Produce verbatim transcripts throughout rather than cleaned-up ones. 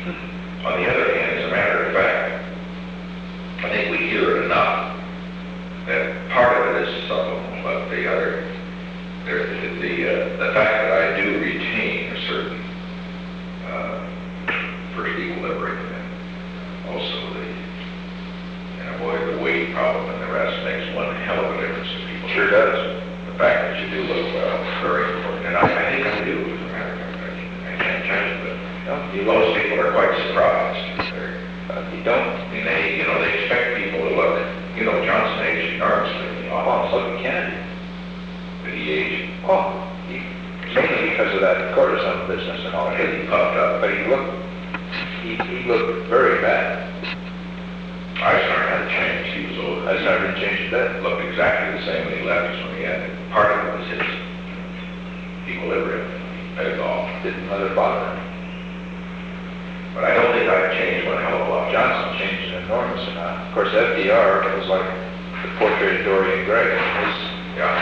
On the other hand, as a matter of fact, I think we hear it enough that part of it is subtle, but the other, there, the, the, uh, the fact that I do retain a certain uh, first equilibrium and also the, and avoid the weight problem and the rest makes one hell of a difference to people. Sure does. The fact that you do look well is very important, and I, I think I do, as a matter of fact. I, I can't tell you, but No, you most people are quite surprised. They're, Uh, you don't. and they, you know, they expect people to look, you know, Johnson aged enormously in the Oh, office. look at Kennedy. Did he age? Oh, he, mainly because of that cortisone business and all that. Because he puffed up. But he looked, he, he looked very bad. Eisenhower had to change. He was old. I started changing that. Looked exactly the same when he left as when he ended. Part of it was his equilibrium. Let it off. Didn't let it bother him. But I don't think I've changed one hell of a lot. Johnson changed an enormous amount. Of course, F D R was like the portrait of Dorian Gray. His, Yeah.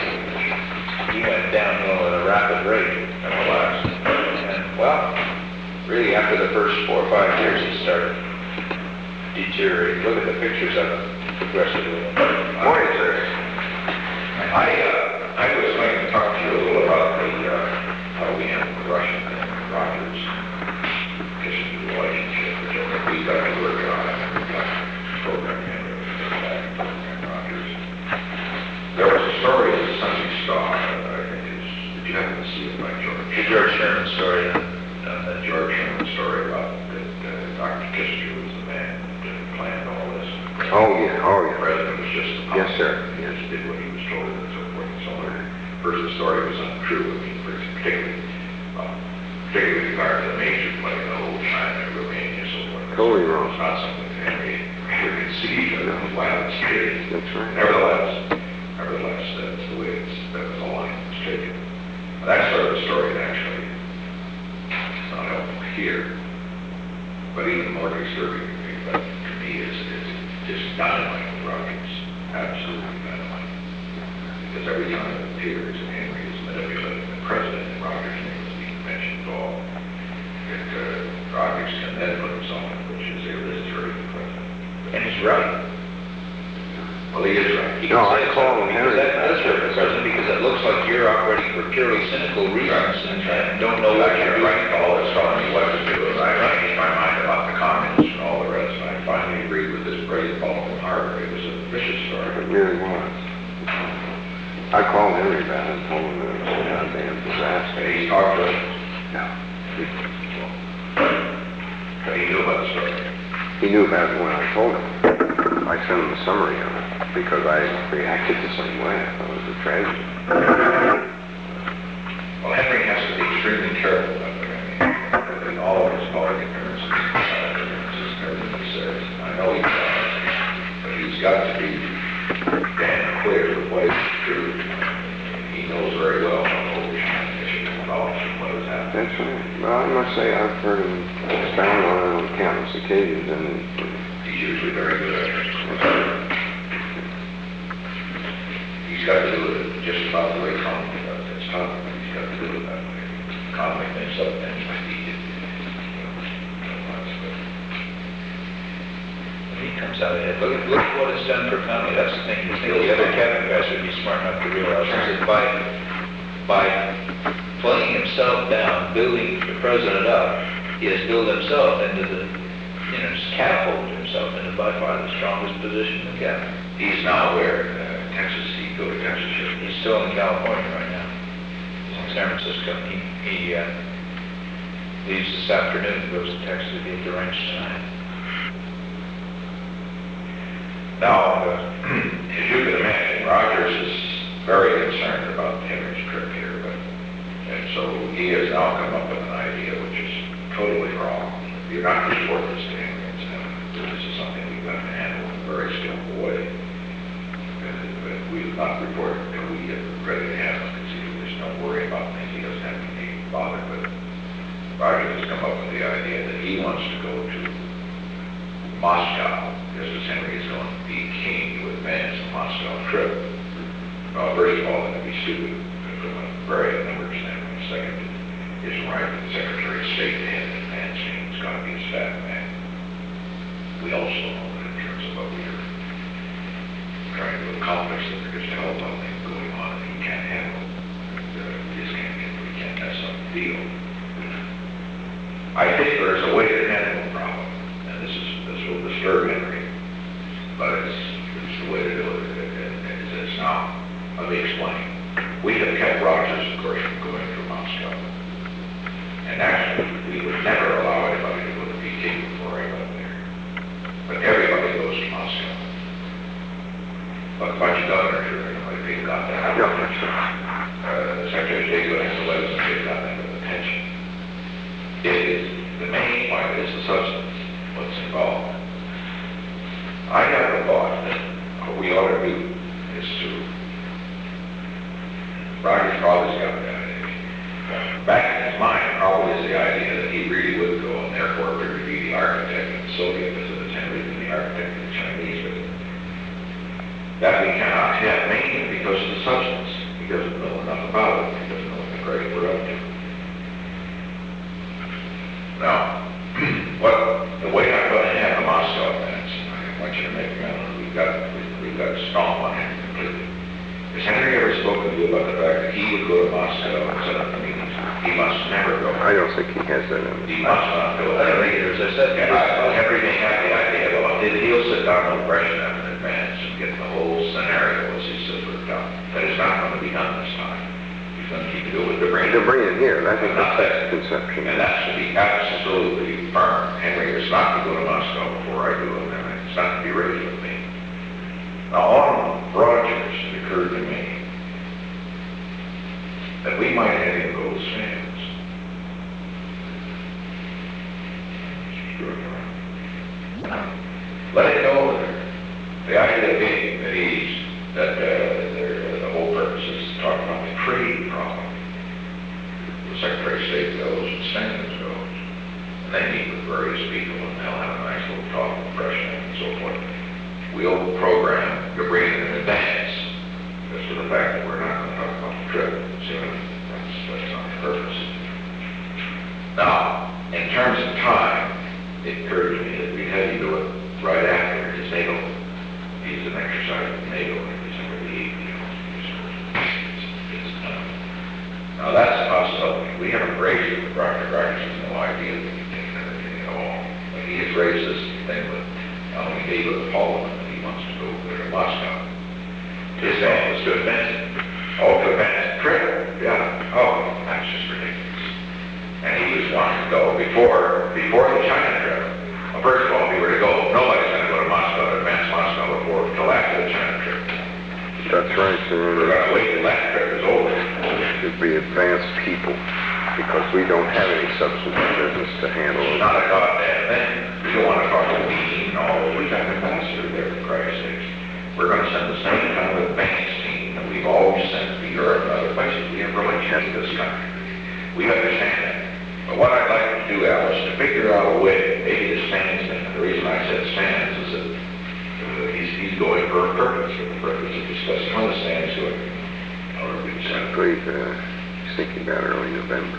he went downhill at a rapid rate. And relaxed. And, well, really after the first four or five years, he started deteriorating. Look at the pictures of him progressively. Morning, sir. I, uh, I was going to talk to you a little about the, uh, how we handle the Russian thing, Rogers, Kissinger relationship, which I think we've got to work on. We've got program and Rogers. There was a story in the Sunday Star that I think is, did you happen to see it by George? The George Sherman story. Uh, the George Sherman story about that uh, Doctor Kissinger was the man that planned all this. Oh, yeah, oh, The yeah. president was just the Yes, sir. He just did what he was told and so forth and so on. First, the story was untrue. I mean, particularly, uh, particularly with regard to the major play, the whole China, Romania, so forth. Totally wrong. It's not something that Henry ever conceived of as violence created. That's right. Nevertheless, nevertheless, that's the way it's, that was the line that was taken. That's sort of the story that actually is not helpful here. But even more disturbing to me, but to me is, is just dynamite with Rogers. Absolutely dynamite. Because every time it appears that Henry is manipulating the president and Rogers' name is being mentioned at all, that uh, Rogers can then put himself in, which is illusory to the president. And he's right. Well, he is right. He No, can I say call something him because Henry. that does hurt the president, because it looks like you're operating for purely cynical reasons and, and don't know what you're doing. Right, all this telling me what to do, and I changed my mind about the communists and all the rest, and I finally agreed with this brilliant fellow from Harvard. It was a vicious story. It really was. I called Henry back and told him it was a goddamn disaster. And he talked to us, No. but he knew about the story. He knew about it when I told him. I sent him a summary of it because I reacted the same way. I thought it was a tragedy. Well, Henry has to be extremely careful about it. I mean, in all of his public appearances, uh, appearances, everything he says. I know he does, but he's got to be damn clear with what is true. He knows very well how the whole China issue involves and what has happened. That's right. Well, I must say I've heard him expound on it on countless occasions, and He's usually very good at it. He's got to do it just about the way Conway does. It's tough, but he's got to do it that way. Conway thinks up things like he did. You know, once, but He comes out ahead. Look at, look at what it's done for Conway. That's the thing. You think the other cabinet guys would be smart enough to realize is that by, by playing himself down, building the president up, he has built himself into the, you know, just catapulted himself into by far the strongest position in the cabinet. he's now where, uh, Texas, he go to Texas. shouldn't he? He's still in California right now. He's in San Francisco. He, he uh, leaves this afternoon, goes to Texas to be at the ranch tonight. Now, uh, as you can imagine, Rogers is very concerned about Henry's trip here, but, and so he has now come up with an idea which is totally wrong. You're not to report this to Henry and say, this is something we've got to handle in a very skillful way. But, but we have not reported until we get ready to handle it, because there's no worry about things he doesn't have to be bothered with. Rogers has come up with the idea that he wants to go to Moscow, just as Henry is going to be keen to advance the Moscow trip. Well, first of all, it would be stupid from a very number standpoint. Second, it isn't right for the Secretary of State to have an advance means got to be a staff man. We also know that in terms of what we're trying to accomplish, that there's just a whole lot of things going on that he can't handle. Uh, we just can't get, we can't mess up the deal. I think there's a way to handle the problem, and this is, this will disturb Henry, but it's, it's the way to do it, and, and it's, it's not. Let me explain. We have kept Rogers, of course, from going through Moscow. And actually, we would never allow anybody to go to Peking before I went there. But everybody goes to Moscow. But a bunch of governors are there, like people got that. Yeah, that's right. Uh, Secretary of State goes to the West and they got that attention. It is, the main point is the substance, what's involved. I have a thought that what we ought to do is to, Roger's probably got the idea. Back in his mind, probably is the idea that he really would go, and therefore would be the architect of the Soviet visit, attended, and the architect of the Chinese visit. That we cannot have, mainly because of the substance. He doesn't know enough about it. He doesn't know what the great we're up to. Now, what the way I'm going to have the Moscow events, I want you to make a note. We've got we, we've got to stomp on him completely. Has Henry ever spoken to you about the fact that he would go to Moscow and set up the meetings? He must never go. I don't think he has that in He his must not go. I don't either, as I said. Yeah, I- Henry may have the idea, but he'll sit down with Brezhnev in advance and get the whole scenario as he says worked out. That is not going to be done this time. He's going to keep it with the brain. To bring it here, I think that's his conception. And that should be absolutely firm. Henry is not to go to Moscow before I do it, and it's not to be raised with me. Now, on Rogers, it occurred to me that we might have him go to Sam's. Let it go there. The idea being that he's, that uh, there- the whole purpose is to talk about the trade problem. The Secretary of State goes and Stevens goes. And they meet with various people and they'll have a nice little talk with Brezhnev and so forth. We'll program your brain in advance as to the fact that we're not going to talk about the trip. See, that's, that's not the purpose. Now, in terms of time, it occurred to me that we'd have you do it right after his NATO. He's an exercise with NATO in December the eighth, you know. It's, it's done. Now, that's a possibility. We haven't raised it with Roger. Roger has no idea that we can anything at all. But he has raised this thing with, uh, we gave it the Parliament that he wants to go to Moscow. His goal is to advance it. Oh, to advance the trip? Yeah. Oh, that's just ridiculous. And he was wanting to go before, before the China trip. Well, first of all, if he were to go, nobody's going to go to Moscow, to advance Moscow before, until after the China trip. That's right, We're sir. going to wait till that trip is over. It should be advanced people, because we don't have any substantive business to handle. It's not a goddamn thing. We don't want to talk to Wien, no, we got an ambassador there, for Christ's sakes. We're going to send the same kind of advance team that we've always sent to Europe and other places. We have relations with this country. We understand that. But what I'd like to do, Alice, is to figure out a way, maybe the Sands thing. The reason I said Sands is that uh, he's, he's going for a purpose, for the purpose of discussing how the Sands doing. Or we I said, believe uh, he's thinking about early November.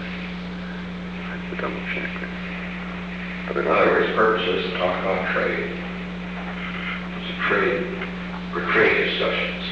I have to double check that. But I in don't other think words, purpose is to talk about trade. It's a trade, for trade discussions.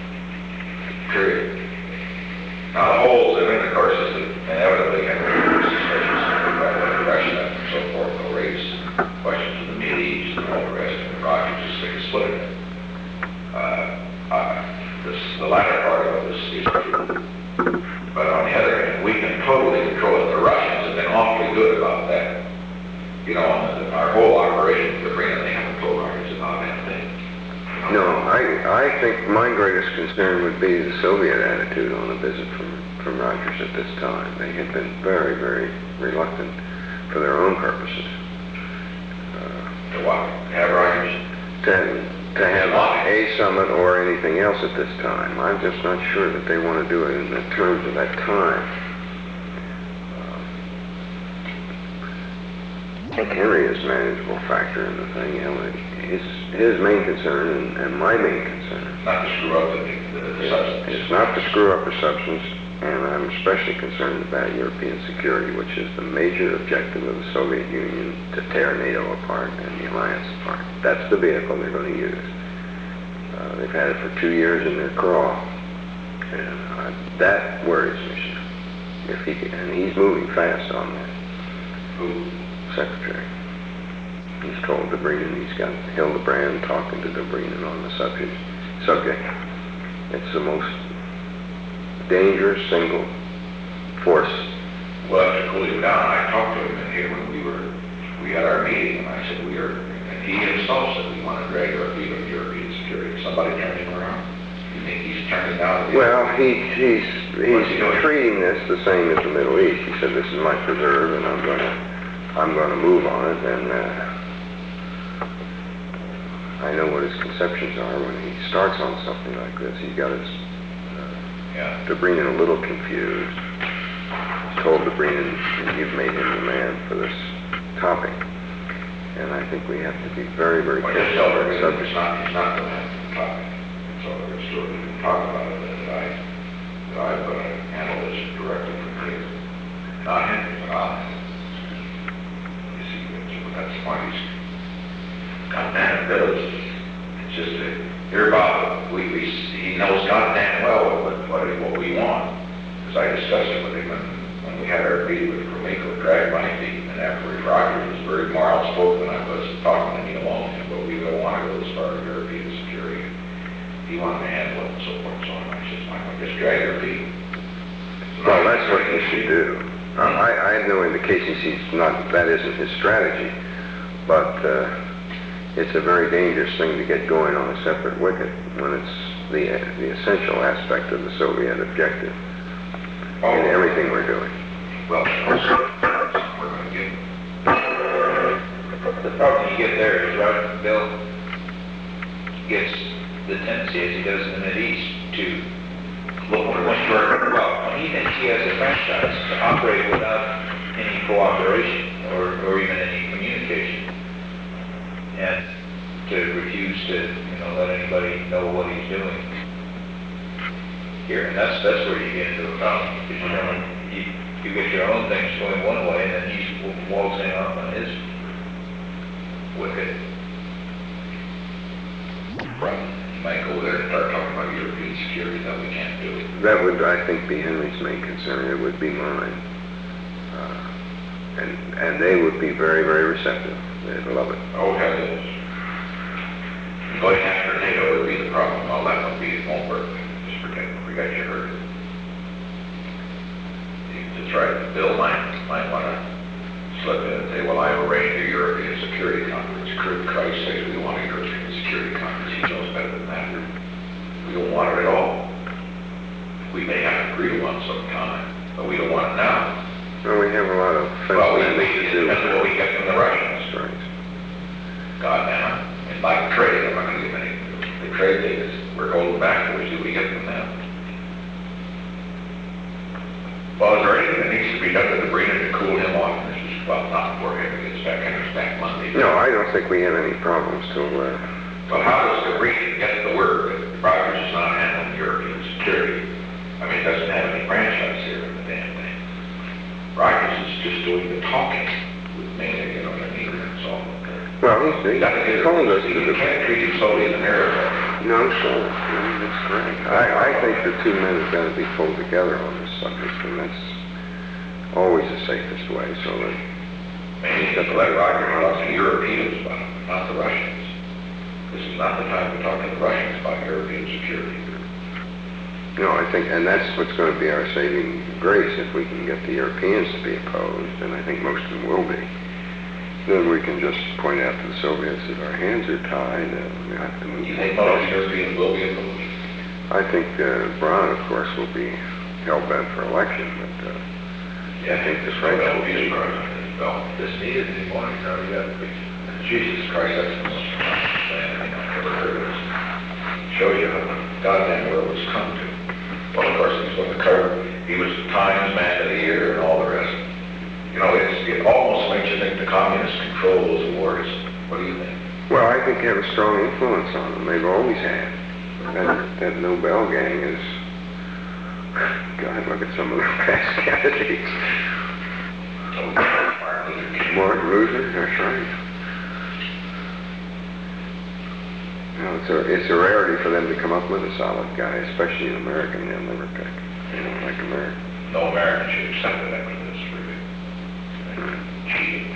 Period. Now, the holes in it, of course, is that inevitably Henry is suspicious about Russia and so forth. They'll raise questions of the Middle East and all the rest, and Rogers is sick of splitting it. Uh, uh, this, the latter part of this is true. But on the other hand, we can totally control it. The Russians have been awfully good about that. You know, our whole operation with the Korean, they haven't told Rogers about anything. No, I, I think my greatest concern would be the Soviet attitude on a visit from, from Rogers at this time. They had been very, very reluctant for their own purposes. Uh, To what? Have Rogers? to, to have a summit or anything else at this time. I'm just not sure that they want to do it in the terms of that time. Uh, I think Henry is a manageable factor in the thing. You know, his, his main concern and, and my main concern Not to screw up the, the, the substance. is not to screw up the substance, And I'm especially concerned about European security, which is the major objective of the Soviet Union, to tear NATO apart and the alliance apart. That's the vehicle they're going to use. Uh, they've had it for two years in their craw. And uh, that worries me. If he, and he's moving fast on that. Who? Secretary. He's told Dobrynin, he's got Hildebrand talking to Dobrynin on the subject. subject. It's the most dangerous single force. Well, to cool him down, I talked to him in here when we were, we had our meeting, and I said we are, and he himself said we want to drag our feet on European security. Somebody turned him around. You think he's turning down the... Well, he, he's, he's he doing? treating this the same as the Middle East. He said, this is my preserve, and I'm going to, I'm going to move on it, and uh, I know what his conceptions are when he starts on something like this. He's got his Yeah. Dobrynin a little confused. He's told Dobrynin, you've made him the man for this topic. And I think we have to be very, very Well, careful just tell about him the it's subject. not, it's not the man for the topic. So there's still, we can talk about it, that I, that I'm going to handle this directly from here. Not him, but I. You see, that's why he's goddamn does. It's just a, hear about, we, we, he knows goddamn well what, what, what we want. Because I discussed it with him when, when we had our meeting with Gromyko, dragged my feet, and afterwards Roger was very more outspoken than I was talking to me alone, but we don't want to go as far as European security. He wanted to handle it and so forth, so I said, I'm going to just drag your feet. Well, that's what he should do. Uh, I, I have no indications he's not, that isn't his strategy, but uh, it's a very dangerous thing to get going on a separate wicket when it's the, the essential aspect of the Soviet objective Oh, in everything we're doing. Well, we're going to get, The problem you get there is, right, Bill gets the tendency, as he does in the Mideast, to look for one short, well, when he thinks he has a franchise, to operate without any cooperation or, or even any communication, and to refuse to, you know, let anybody know what he's doing here. And that's, that's where you get into a problem, because you know, you, you get your own things going one way, and then he's waltzing off on his wicket. right, you might go there and start talking about European security, that we can't do it. That would, I think, be Henry's main concern. It would be mine. Uh, and, and they would be very, very receptive. They'd love it. Oh, hell yes. Going after NATO would be the problem. Well, that won't be, it won't work. Just forget, forget you heard it. That's right. Bill might, might want to slip in and say, well, I arranged a European Security Conference. Christ sakes, we want a European Security Conference. He knows better than that. We don't want it at all. We may have to agree to one sometime, but we don't want it now. Well, we have a lot of fence Well, we, landing we, to do. that's what we get from the Russians. That's right. God damn it. And like trade, I'm not going to give any. The trade thing is, we're holding back. What do we get from them? Well, is there anything that needs to be done to the Dobrynin to cool him off? This is, well, not before he gets back, enters back Monday. No, I don't think we have any problems till, uh, But how does the Dobrynin get the word that Rogers is not handling European security? I mean, he doesn't have any franchise here in the damn thing. Rogers is just doing the talking with me, you know what I mean? That's all. well, he's, he's You got to get told us it. to You do. can't treat him solely as an airport. No, sure. No, that's correct. I, I think the two men have got to be pulled together on this subject, and that's always the safest way, so that, Maybe just let Roger talk to the Europeans about it, not the Russians. This is not the time to talk to the Russians about European security. no, I think, and that's what's going to be our saving grace if we can get the Europeans to be opposed, and I think most of them will be. Then we can just point out to the Soviets that our hands are tied, and we have to move. You think most Europeans will be opposed? I think uh, Braun, of course, will be hell-bent for election, but uh, Yeah, I think the French will be president. Well, This needed anymore, he's already got it. Jesus Christ, that's the most thing I've ever heard of this. Shows you how the goddamn world has come to. Well, of course, he's on the cover. He was the Times Man of the Year and all the rest. You know, it's, it almost makes you think the communists control those wars. What do you think? well, I think they have a strong influence on them. They've always had. That, that Nobel gang is God, look at some of the past candidates. So, Martin Luther King. Martin Luther, that's right. No, it's a, it's a rarity for them to come up with a solid guy, especially an American. They'll never pick. They don't like America. No American should accept it after this, really. Cheating.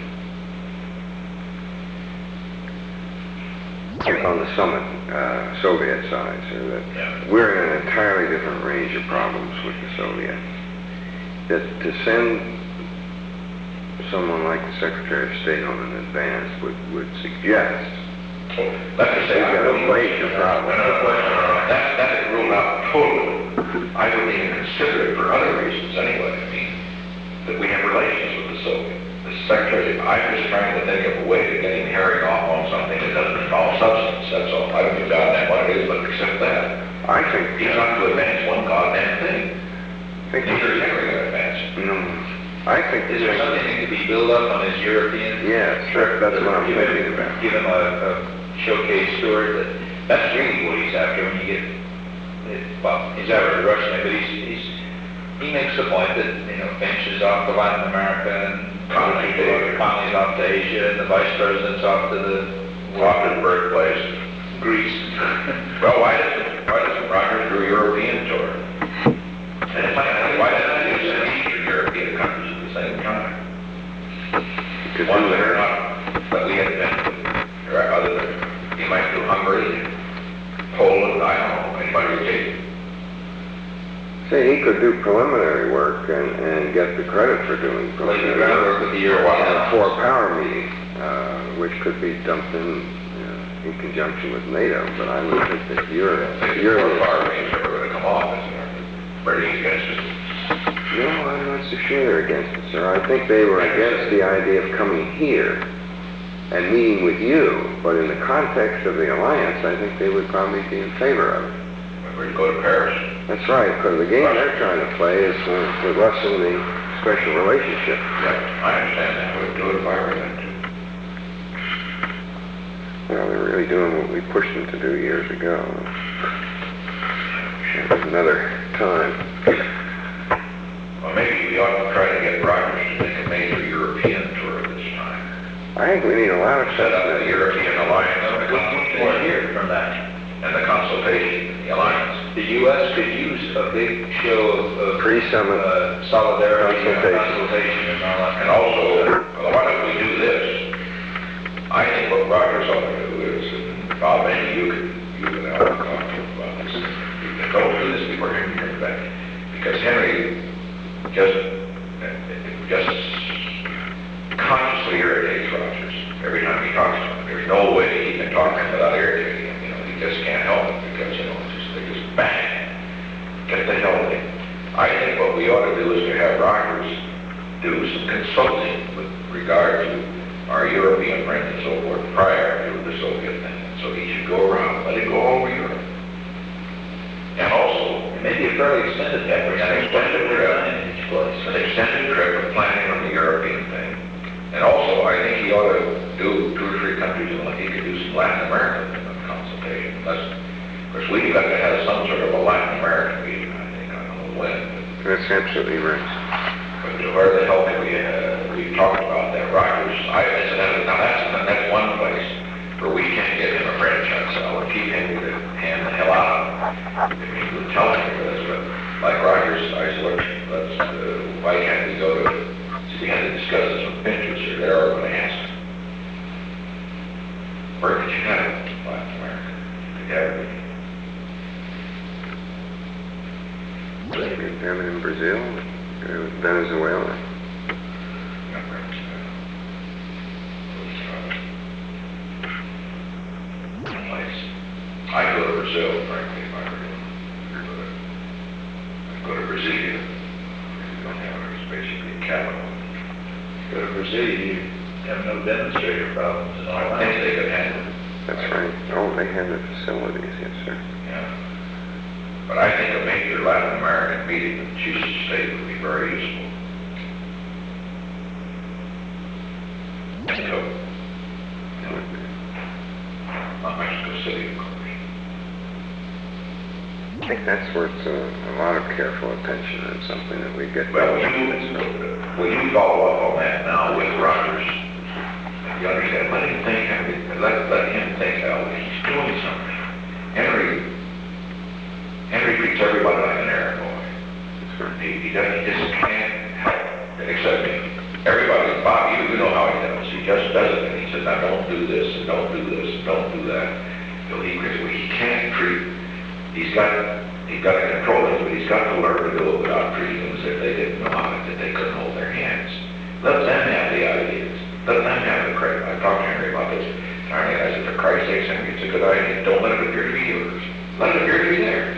On the summit, uh, Soviet side, so that Yeah. we're in an entirely different range of problems with the Soviets. That to send someone like the Secretary of State on an advance would, would suggest Let me say, I We've got a wouldn't major problem. No question. That, that is ruled out totally. I wouldn't even consider it for other reasons anyway. I mean, that we have relations with the Soviet. The Secretary, I'm just trying to think of a way to get him herring off on something that doesn't involve substance, that's all. I don't know goddamn what it is, but accept that. I think He's not going to advance one goddamn thing. I think Neither is Henry going to advance. no, I think Is there something that could be built up on his European? Yes, that- that's what I'm Give him- thinking about. Give him a, a showcase tour, that, that's really what he's after when you get, it, well, he's after the Russian, but he's, he's, he makes the point that, you know, Finch is off to Latin America, and Connolly to Asia. Connolly's off to Asia, and the vice president's off to the, Off his birthplace. Greece. Well, why doesn't, why doesn't Rogers do a European tour? And it's like, why doesn't he send Eastern European countries at the same time? Because Ones we that are were- not, that we had been, or other than, he might do Hungary, Poland, I don't know, anybody would take. say he could do preliminary work and, and get the credit for doing Like the preliminary groundwork work with the on European. a four-power meeting, uh, which could be dumped in uh, in conjunction with NATO. But I would think that you're, I think you're the far range are going to come off, isn't it? Pretty against it. No, I'm not so sure they're against it, sir. I think they were against the idea of coming here and meeting with you, but in the context of the alliance, I think they would probably be in favor of it. We're to go to Paris. That's right, because the game they're trying to play is to, to lessen the special relationship. Yeah, I understand that, we'd do it if I were them too. Well, they're really doing what we pushed them to do years ago. It was another time. Well, maybe we ought to try to get Rogers to make a major European tour this time. I think we need a lot of Set up the sense. European alliance and the One consultation, year from that. and the consultation, the alliance. The U S could use a big show of, of Pre-summit uh, solidarity and consultation. consultation and all that. And also, well, why don't we do this? I think what Rogers ought to do is, and Bob, maybe you could, you and I will talk to him about this. Don't do this before Henry comes back. Because Henry just, just consciously irritates Rogers every time he talks to him. There's no way he can talk to him without irritating him. You know, he just can't help it because, you know, it's just, they just bang. Get the hell with him. I think what we ought to do is to have Rogers do some consulting with regard to our European friends and so forth prior to the Soviet thing. So he should go around, let him go all over Europe. And also, Maybe a fairly extended effort, an extended time in each place. an extended trip of planning on the European thing. And also, I think he ought to do two or three countries, and he could do some Latin American consultation. That's, of course, we've got to have some sort of a Latin American meeting, I think, I don't know when. That's absolutely right. But where the hell can we, uh, we've talked about that, Rogers, I, incidentally, now that's, that's one place where we can't get him a franchise, so I would keep him to hand the hell out of him. If he would tell him this, but like Rogers, I said, look, let's, uh, why can't we go to, so we had to discuss this with Finch, which are there, we're going to ask him. Where could you have it, Latin America? Could you have it? We have it in Brazil, uh, Venezuela. I'd go to Brazil, frankly, if I were you. I'd go to Brasilia. You don't have it, it's basically a capital. Go to Brazil, you have no demonstrator problems and all I that. think they could handle it. That's right. Oh, they have the facilities, yes, sir. Yeah. But I think a major Latin American meeting with chiefs of state would be very useful. So, not Mexico City, of course. I think that's worth a, a lot of careful attention and something that we get. Well, will you, will you follow up on that now with Rogers? You understand, let him think, Henry, let, let him think, Al, he's doing something. Henry, Henry treats everybody like an errand boy. That's right. He, he doesn't, he just can't help it, except me. Everybody, Bob, you, you know how he does. He just does it, and he says, now don't do this, and don't do this, and don't do that. So he, he can't treat, he's got, he's got to control it, but he's got to learn to do it without treating them as if they didn't know how it, that they couldn't hold their hands. Let them have the ideas. Let them have the credit. I talked to Henry about this. Henry, I said, for Christ's sake, Henry, it's a good idea. Don't let it appear to be yours. Let it appear to be theirs.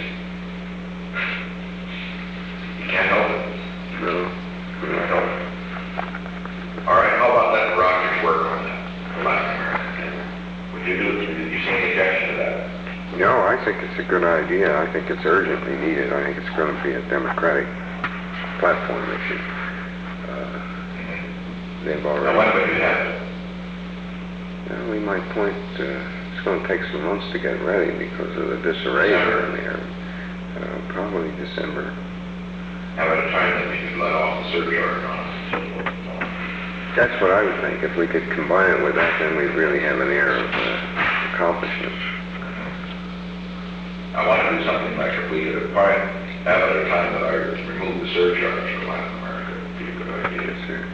You can't help it. No. You can't help it. All right, how about letting Rogers work on that for Latin America? Would you do, did you see any objection to that? No, I think it's a good idea. I think it's urgently needed. I think it's going to be a democratic platform issue. Uh, they've already... Now, when would you have it? Well, we might point, uh, it's going to take some months to get ready because of the disarray around there. Uh, probably December. How about a time that we could let off the surcharge on it? That's what I would think. If we could combine it with that, then we'd really have an air of uh, accomplishment. I want to do something like if we could find, have it at a time that I remove the surcharge for Latin America. It'd be a good idea. Yes, sir.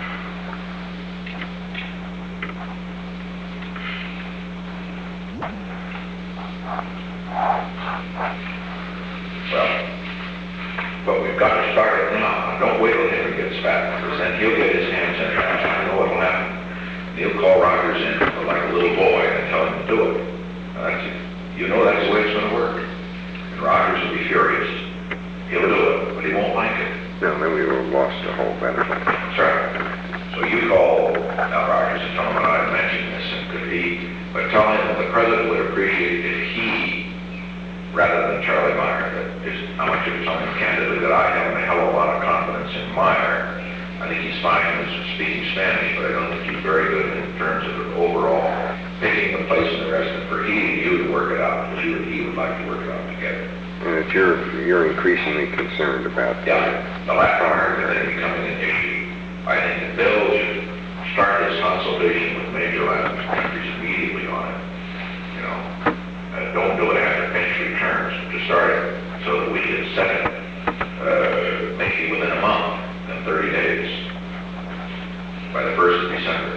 Well, but we've got to start it now. Don't wait till Henry gets back, because then he'll get his hands in it. I know what'll happen. He'll call Rogers in like a little boy and tell him to do it. Now, that's it. You know that's the way it's going to work. And Rogers will be furious. He'll do it, but he won't like it. No, then we will have lost the whole benefit. That's right. So you call now Rogers and tell him that I mentioned this, and could he, but tell him that the president would appreciate if he, rather than Charlie Meyer, that just, I want you to tell him candidly that I have a hell of a lot of confidence in Meyer. I think he's fine in speaking Spanish, but I don't think he's very good in terms of the overall picking the place in the rest of it for he and you to work it out, because you and he would like to work it out together. And that you're, you're increasingly concerned about Yeah, the Latin American thing becoming an issue. I think that Bill should start his consultation with major Latin countries immediately on it. You know, uh, don't do it after pinch returns, to start it so that we can set it uh, maybe within a month, in thirty days, by the first of December.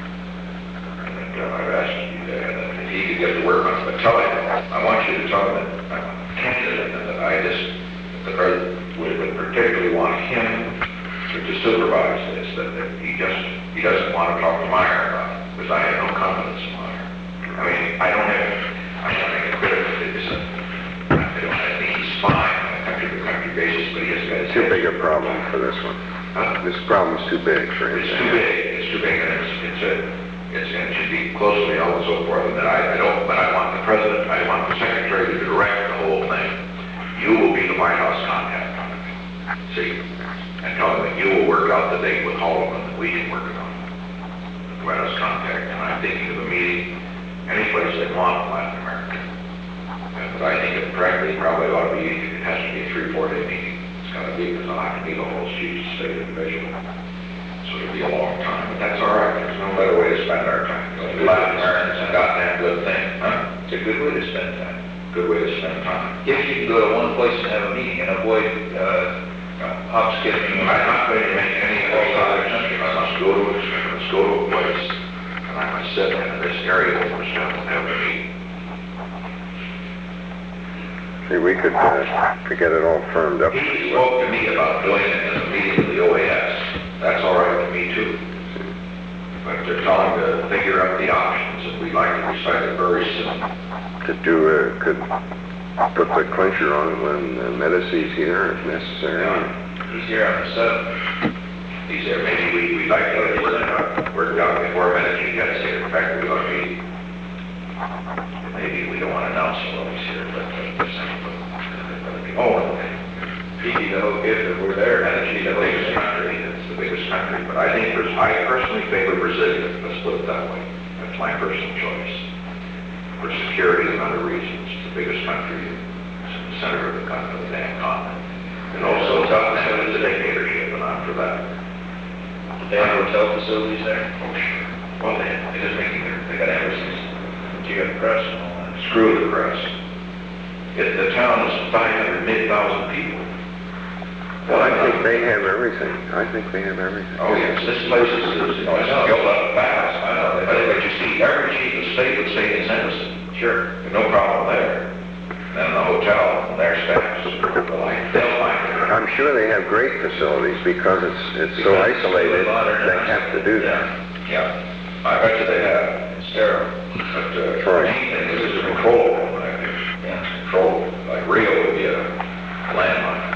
And uh, I've asked you that, and if he could get to work on it, but tell him, I want you to tell him that I'm a candidate, and that I just, the president would, would particularly want him to, to supervise this, that, that he just, he doesn't want to talk to Meyer about it, because I have no confidence in Meyer. I mean, I don't have, I'm not making a bit of it, it's a, I don't, I think he's fine on a country-to-country basis, but he has got too big a problem for this one. Huh? This problem's too big for him. It's too big, it's too big, and it's, it's a, it's, and it should be closely held and so forth, and that I, I don't, but I want the president, I want the secretary to direct the whole thing. You will be the White House contact on it, see? And tell them that you will work out the date with Haldeman, and we can work it on the White House contact, and I'm thinking of a meeting any place they want in Latin America. Uh, But I think it practically probably ought to be, it has to be a three, four day meeting. It's gotta be, because I'll have to meet the whole chief of state individual. So it'll be a long time, but that's all right. There's no better way to spend our time. The Latin Americans have got that good thing, huh? It's a good way to spend time. Good way to spend time. If you can go to one place and have a meeting and avoid uh, hop skipping. I'm not going to make any other country. I must go to, I must go to a place, and I must sit in this area with myself and have a meeting. See, we could, uh, could get it all firmed up. He pretty well. spoke to me about doing it in a meeting with the O A S. That's all right with me too. But they're telling to figure out the options, and we'd like to decide it very soon. Could do, uh, could put the clincher on it when uh, Medici's here if necessary. He's here on the seventh. He said maybe we, we'd like to get it worked out, worked out before Medici gets here. In fact, we ought to be, maybe we don't want to announce it while he's here, but, uh, oh, he, you know, if it were there, Medici, the biggest country, it's the biggest country, but I think, there's- I personally favor Brazil, let's put it that way. That's my personal choice. For security and other reasons, it's the biggest country, it's in the center of the continent, the damn continent. And also tell them it's a dictatorship, and I'm for that. They have hotel facilities there? Oh, sure. Well, they, they just making their, they got embassies. But you got press and all that. Screw the press. It, the town is five hundred, mid thousand people. Well, I think they have everything. I think they have everything. Oh, yes, this place is, is, Oh, I know. built up fast. I know. But, but you see, every chief of state would say it's innocent. Sure. No problem there. Then the hotel, their staffs, well, I- they'll find it. I'm sure they have great facilities because it's, it's so Because it's so isolated, modern and they have to do that. Yeah, I bet you they have. It's sterile. But, uh, That's the right. main thing is it's controllable, I think. Yeah. Controllable, like Rio would be a landmine.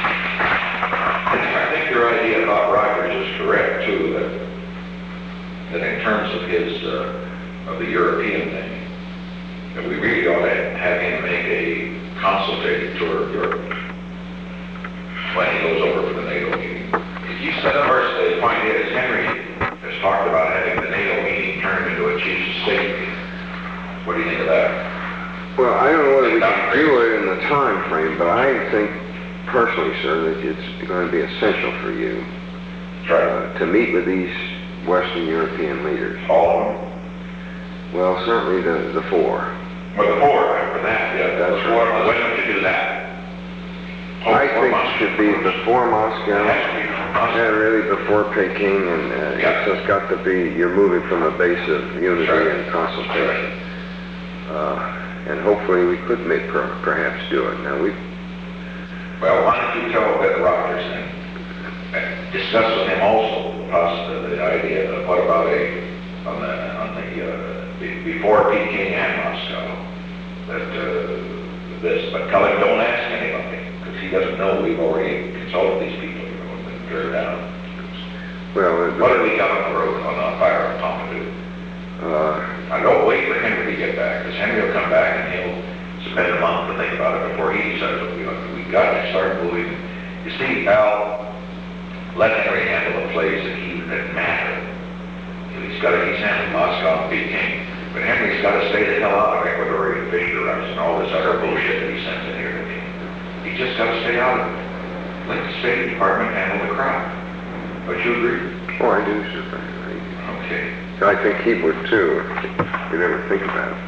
I think your idea about Rogers is correct, too, that, that in terms of his, uh, of the European thing, that we really ought to have him make a consultative tour of Europe when he goes over for the NATO meeting. If you said first, the point is, Henry has talked about having the NATO meeting turned into a chiefs of state meeting. What do you think of that? Well, I don't know whether we can do it in the time frame, but I think personally, sir, that it's going to be essential for you Try uh, to meet with these Western European leaders. all of them. Well, certainly the, the four. Well, the four, for that, yeah. That's Before, right. when would you do that? Oh, I four think months. it should be before Moscow. It has to be before Moscow. Yeah, really before Peking, and uh, Yeah. it's just got to be, you're moving from a base of unity Sure. and consultation. Uh, and hopefully we could make, per- perhaps do it. Now, we, Well, why don't you tell Ed Rogers and and discuss with him also the possibility, the idea of what about a, on the, on the, uh, be- before Peking and Moscow, that, uh, this, but tell him don't ask anybody, because he doesn't know we've already consulted these people, you know, and they're down. well, uh, What have we got on the road on the fire of Pompidou? uh, Now, don't wait for Henry to get back, because Henry will come back and he'll spend a month to think about it before he decides what we, we got to start moving. You see, Al, let Henry handle the plays that he, that matter. He's got to, he's handling Moscow and Peking, but Henry's got to stay the hell out of Ecuadorian fishery rights and all this other bullshit that he sends in here to me. He just got to stay out of it. Let the State Department handle the crap. But you agree? oh, I do, sir. I, Okay. I think he would too, if you never think about it.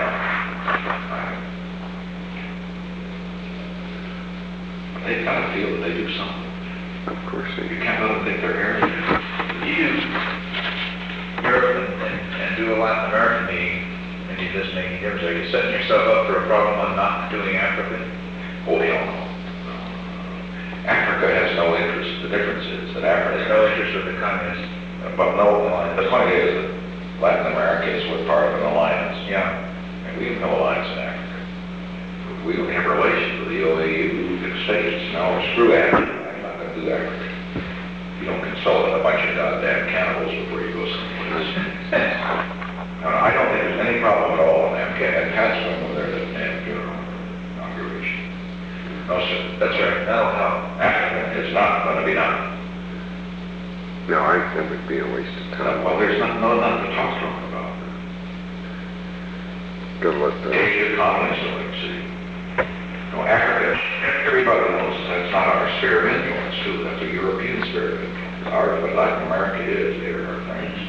They've got to feel that they do something. Of course they You can't let them think they're arrogant. You do Europe and, and, and do a Latin American meeting, and you just make a difference. Are you setting yourself up for a problem on not doing Africa? Oh, hell no. Africa has no interest. The difference is that Africa There's no interest with the communists. But no, the point is that Latin America is what part of an alliance. Yeah. And we have no alliance in Africa. We don't have relations with the O A U, the States. No, screw Africa. I'm not going to do Africa. You don't consult with a bunch of goddamn cannibals before you go someplace. No, I don't think there's any problem at all in Africa. And Pat's went over there to the damn funeral inauguration. No, sir. That's right. That'll help. Africa is not going to be done. No, I think it would be a waste of time. Well, there's not, no, nothing to talk to them about. Good let the, Asia, communist, like, see. No, Africa, everybody knows that's not our sphere of influence, too. That's a European sphere of influence. Ours, but Latin America is, they're our friends.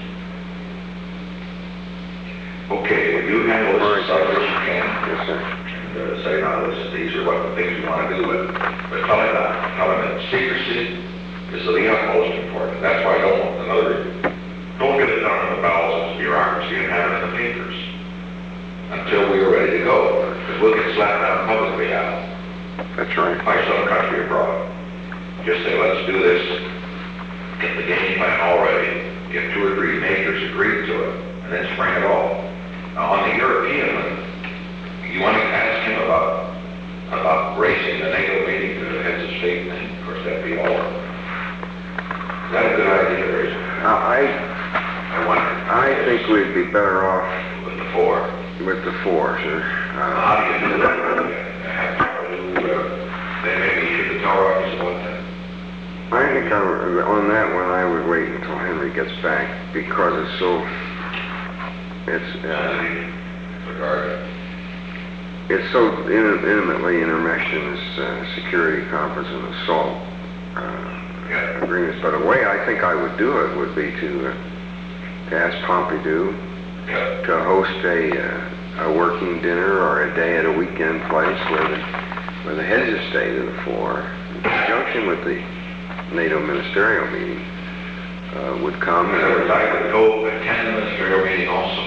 Okay, will you handle this as best you can? yes, sir. And uh, say, now, this, these are what the things we want to do, but, but tell him that, tell him that secrecy is of the utmost important. That's why I don't want another, don't get it done in the bowels of bureaucracy and have it in the papers until we are ready to go, because we'll get slapped down publicly out That's right. by some country abroad. Just say, let's do this, get the game plan all ready, get two or three majors agreed to it, and then spring it all. Now, on the European one, you want to ask him about, about raising the NATO meeting to the heads of state, and of course that'd be all. Is that a good idea, or is it? Now, I, I wonder. I think we'd be better off With the four. with the four, sir. How Uh, do you do that? Have to, uh, they maybe issue the tower office about that. I think I, would- on that one, I would wait until Henry gets back, because it's so, it's, uh, Regard. it's so in- intimately intermeshed in this uh, security conference and assault uh, Yeah. agreements. But a way I think I would do it would be to, uh, to ask Pompidou Yeah. to host a, uh, a working dinner or a day at a weekend place where the, where the heads of state of the four, in conjunction with the NATO ministerial meeting, uh, would come. In other words, I would go attend the ministerial meeting also.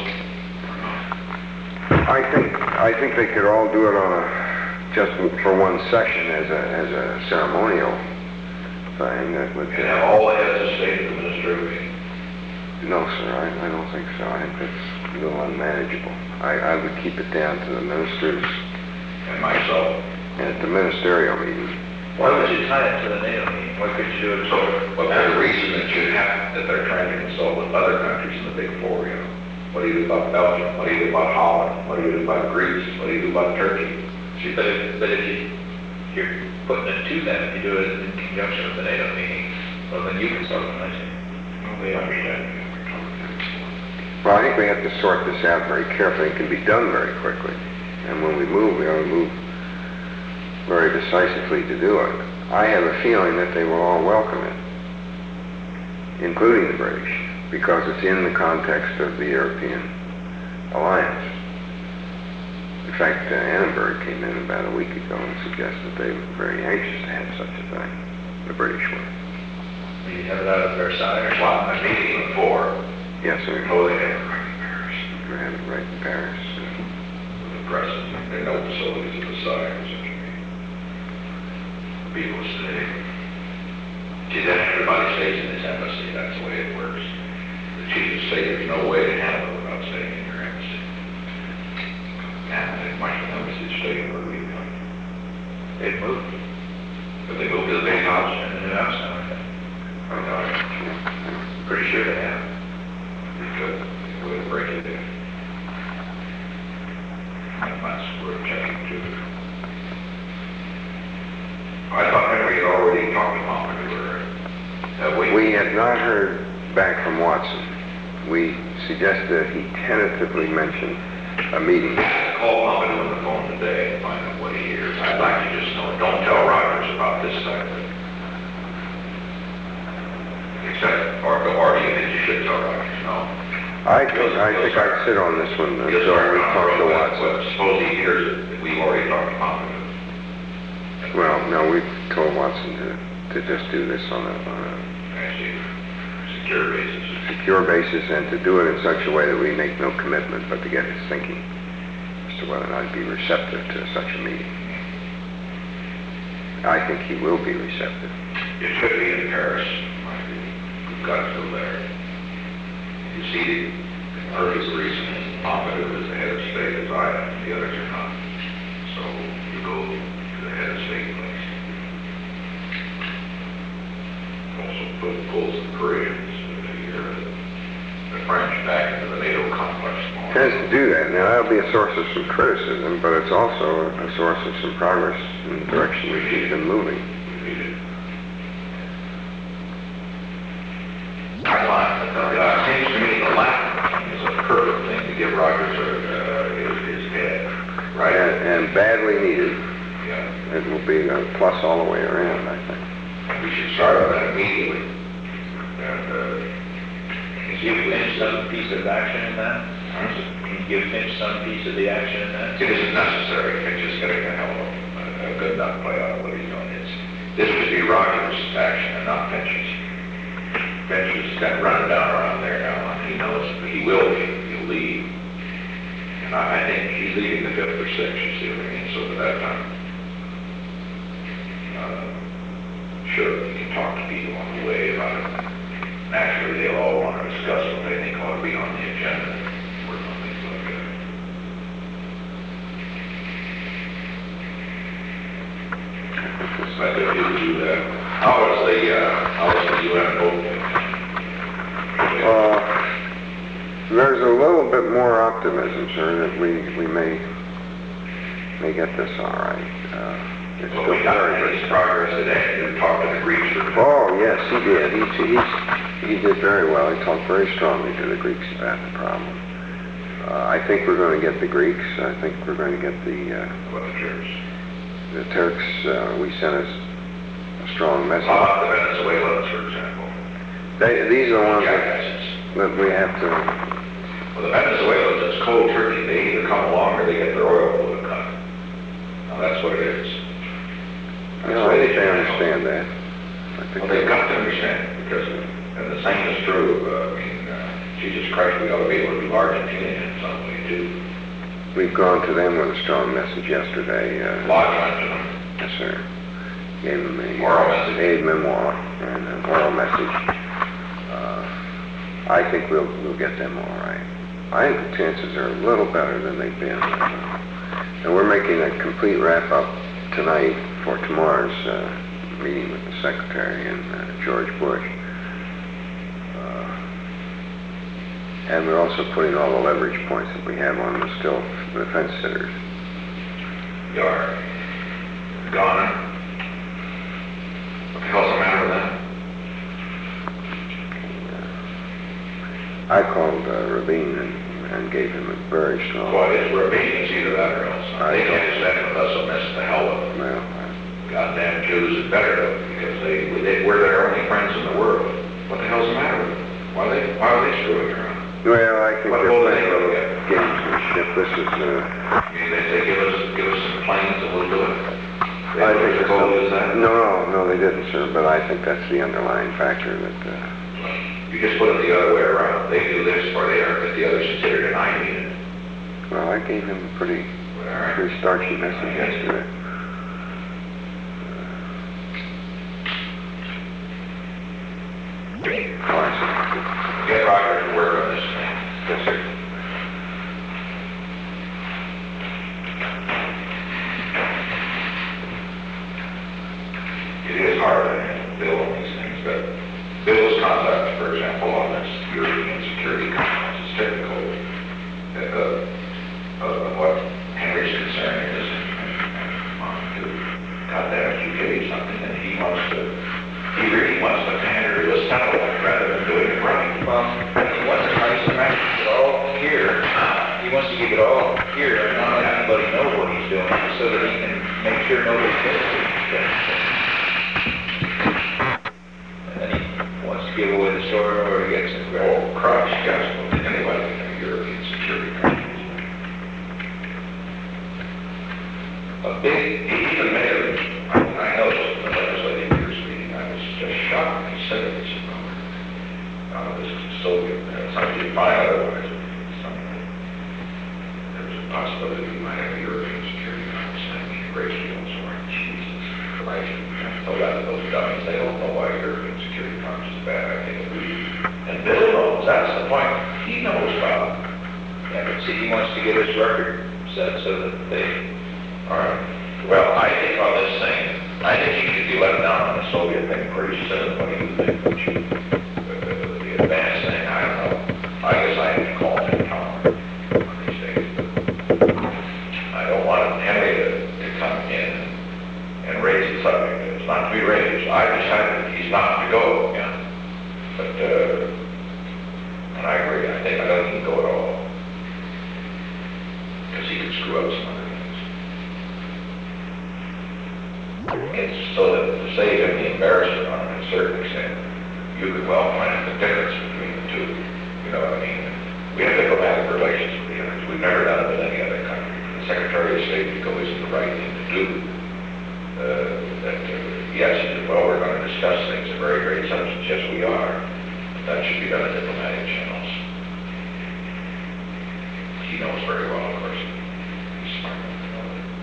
I think, I think they could all do it on a, just for one session as a, as a ceremonial thing that would... And have all the heads of state at the ministerial meeting. No, sir, I, I don't think so. I think that's a little unmanageable. I, I would keep it down to the ministers And myself. at the ministerial meeting. Why would you tie it to the NATO meeting? Why couldn't you do it So, so? but there's a reason that you have, that they're trying to consult with other countries in the big four, you know. What do you do about Belgium? What do you do about Holland? What do you do about Greece? What do you do about Turkey? See, But if, but if you, you're putting it to them, if you do it in conjunction with the NATO meeting, well, then you consult them, I think. well, they understand. Well, I think we have to sort this out very carefully. It can be done very quickly. And when we move, we ought to move very decisively to do it. I have a feeling that they will all welcome it, including the British, because it's in the context of the European alliance. In fact, uh, Annenberg came in about a week ago and suggested they were very anxious to have such a thing. The British were. You have it out of Versailles or Well, I'm meeting before. Yes, sir. Oh, they have it right in Paris. We had it right in Paris. uh, With the president, there are no facilities at the side or such a meeting. People stay. See, then everybody stays in this embassy. That's the way it works. The chief of state, there's no way to handle it without staying in your embassy. And they might have embassy stay where we go. they've moved. But they moved to the big house. And the new house now, I think. I thought, I'm pretty sure they have. Because they would break it in. And that's worth checking too. I thought Henry had already talked to Pompidou. That we. We had not heard back from Watson. We suggested that he tentatively mentioned a meeting. Call Pompidou on the phone today and find out what he hears. I'd like to just know, don't tell Rogers about this side of it. Except, or, or do you think you should tell Rogers? No. I think, I think I'd sit on this one until we talk to Watson. But suppose he hears it, that we've already talked to Pompidou. Well, no, we've told Watson to, to just do this on a, on a Actually, secure basis. secure basis and to do it in such a way that we make no commitment, but to get his thinking as to whether or not he'd be receptive to such a meeting. I think he will be receptive. It should be in Paris. We've got to go there. You see, the perfect reason is Pompidou is the head of state as I am, the others are not. So you go to the head of state place. Also put pulls the Koreans, the, the French back into the NATO complex more. Tends to do that. Now, that'll be a source of some criticism, but it's also a source of some progress in the direction which he's been moving. We need it. I find, uh, it seems to me the Latin thing is a perfect thing to give Rogers uh, his, his head, right? And, and badly needed. Yeah. It will be a plus all the way around, I think. We should start on that immediately. And, uh, Can you give Finch some piece of action in that? Can you give Finch some piece of the action in that? it isn't necessary, it's just getting a hell of a, a good enough play out of what he's doing. It's, this should be Rogers' action and not Finch's. Finch is kind of running down around there now, and he knows he will be, he'll leave. And I, I think he's leaving the fifth or sixth, you see what I mean, so by that time, uh, sure, you can talk to people on the way about it. Naturally, they'll all want to discuss what they think ought to be on the agenda, work on things like that. But if you do that, how was the, uh, how was the U N vote? Uh, there's a little bit more optimism, sir, that we, we may, may get this all right. Uh, it's Well, still we got very, any progress today, we talked to the Greeks for. Oh, yes, he did. He, he, he did very well. He talked very strongly to the Greeks about the problem. Uh, I think we're going to get the Greeks. I think we're going to get the, uh, What the Turks? the Turks. Uh, we sent us a strong message. How about the Venezuelans, for example? They, these are the ones that, Jackasses. that we have to, Well, the Venezuelans, it's cold turkey. They either come along or they get their oil balloon cut. Now, that's what it is. you That's know, the I way think they handle it. understand that. I think Well, they've they- got to understand, because, and the same is true, uh, I mean, uh, Jesus Christ, we ought to be able to do Argentina in some way, too. We've gone to them with a strong message yesterday. Uh, Lodge went to them. yes, sir. Gave them a Oral message. aid memoir and an oral message. Uh, I think we'll we'll get them all right. I think the chances are a little better than they've been. Uh, and we're making a complete wrap up tonight for tomorrow's uh, meeting with the Secretary and uh, George Bush. Uh, and we're also putting all the leverage points that we have on the still the fence sitters. You are gone. What the hell's the matter with them? I called uh, Rabin and, and gave him a very strong. Well, it's Rabin, it's either that or else. They can't just stand with us, so mess the hell with them. Well, uh, Goddamn Jews is better though, because they, they, we're their only friends in the world. What the hell's the matter with them? Why are they, why are they screwing around? well, I think What they're will they playing a little get? gamesmanship. This is, uh, I mean, they say, give us, give us some planes and we'll do it. They I know think the it's goal some- is that. No, no, no, they didn't, sir. But I think that's the underlying factor that. Uh, You just put it the other way around. They do this or they aren't, but the other considered and I mean it. well, I gave him a pretty, All right. pretty starchy message yesterday. Oh, I see. Get Roger to work on this thing. Yes, sir. It is hard to handle Bill on these things, but Bill's conduct, for example, on this European security conference is typical uh, of what Henry's concern is. And, and, and um, goddamn it, you give him something and he wants to, he really wants to pander to a satellite rather than doing it right. Well, he wants to try to match it all here. He wants to keep it all here and not let anybody know what he's doing so that he can make sure nobody gets it. And then he wants to give away the story or he gets it. Oh, Christ, guys, anybody can have European security conference. A big, he even made it, I I know this was the legislative years meeting, I was just shocked and said it, you know, uh, this is Soviet, uh, something you find otherwise, something, there was a possibility we might have a European security conference, I mean, Grace Fields, or Jesus Christ, no doubt those dummies, they don't know why European security conference is a bad idea. And Bill knows, that's the point, he knows about it. Yeah, but see, he wants to get his record set so that they, All right. Well, I think on this thing, I think he should be let down on the Soviet thing pretty soon. What do you think? Would you, the, the, the advanced thing, I don't know. I guess I have to call him and tell him one of these days. I don't want Henry to, to come in and raise the subject. It's not to be raised. I decided that he's not to go. Yeah. But, uh, and I agree. I think I don't think he can go at all. Because he could screw up some other things. It's so that to save him the embarrassment on him to a certain extent, you could well find the difference between the two. You know what I mean? We have diplomatic relations with the others. We've never done it with any other country. The Secretary of State would go, isn't the right thing to do. Uh, that, uh, yes, he said, well, we're going to discuss things of very great substance. Yes, we are. But that should be done in diplomatic channels. He knows very well, of course. He's smart enough to know that.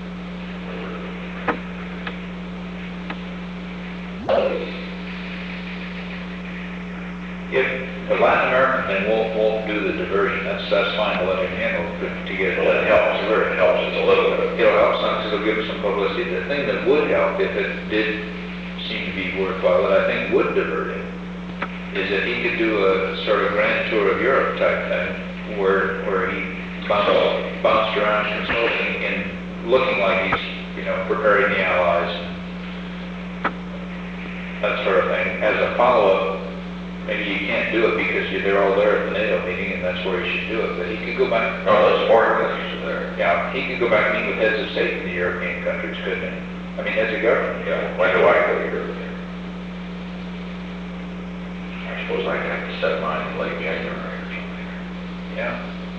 if the Latin American thing won't, won't do the diversion, that's, that's fine to let him handle to to get it. Well, it helps, it helps us a little bit. It'll help some, because it'll give us some publicity. The thing that would help, if it did seem to be worthwhile, that I think would divert him, is that he could do a sort of grand tour of Europe type thing, where, where he bounced, bounced around consulting and looking like he's, you know, preparing the Allies, that sort of thing, as a follow-up maybe you can't do it because you, they're all there at the NATO meeting, and that's where you should do it, but he could go back. No, those foreign ministers are there. Yeah, he could go back and meet with heads of state in the European countries, couldn't he? I mean, heads of government. Yeah, why do I go to Europe? I suppose I'd have to set mine in late January or something. Yeah.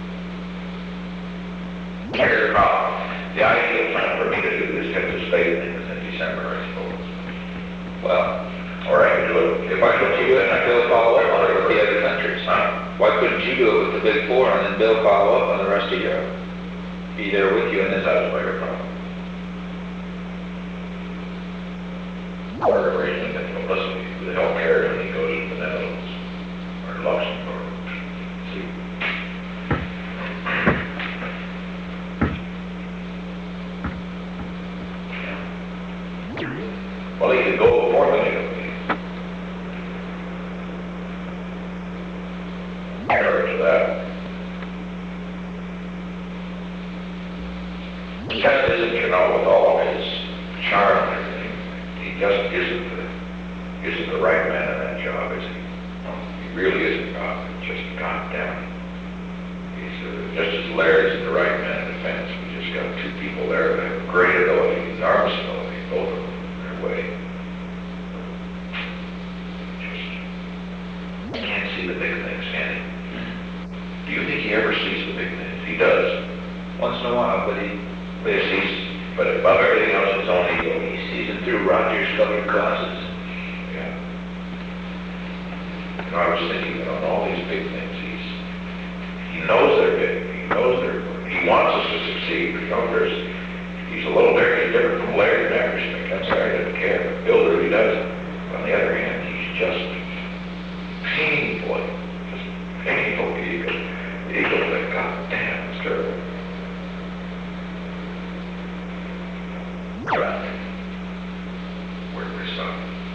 Here's the problem. The ideal time for me to do this heads of state thing is in December, I suppose. Well, Or I could do it, if I why could couldn't you do it and Bill follow up on it with the other countries? Huh? Why couldn't you do it with the big four and then Bill follow up on the rest of Europe? Be there with you and then That's my problem. Part of the reason that, well, listen, the health care, and he goes to the Netherlands, or Luxembourg. See? Well, he could go before the NATO meeting. Prior to that. He just isn't, you know, with all of his charm and everything, he just isn't the, isn't the right man in that job, is he? No, he really isn't, God, just God damn it. He's uh, just as Larry isn't the right man in defense. We just got two people there that have great ability, enormous ability, both of them in their way. Just can't see the big things, can he? Do you think he ever sees the big things? He does. once in a while, but he, But he sees, but above everything else, it's only ego. he sees it through Rogers-colored glasses. Yeah. You know, I was thinking that on all these big things, he's, he knows they're big, he knows they're, he wants us to succeed, but you know, there's, he's a little different, different from Larry in that respect. That's Larry doesn't care, but Bill really does. On the other hand, he's just painful, just painful ego. Ego that, God damn, it's terrible. Right. Where we saw